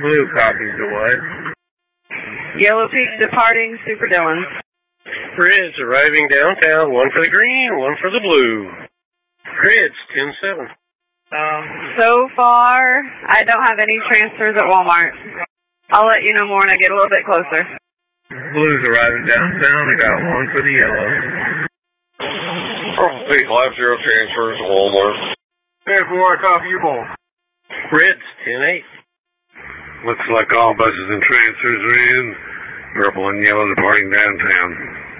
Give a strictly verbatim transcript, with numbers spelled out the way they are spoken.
Blue copies the white. Yellow Peak departing Super Dillon. Reds arriving downtown, one for the green, one for the blue. Reds, ten seven. Um, so far, I don't have any transfers at Walmart. I'll let you know more when I get a little bit closer. Blues arriving downtown, I got one for the yellow. Eight five zero transfers to Walmart. Hey, four, copy your ball. Reds, ten eight. Looks like all buses and transfers are in. Purple and yellow departing downtown.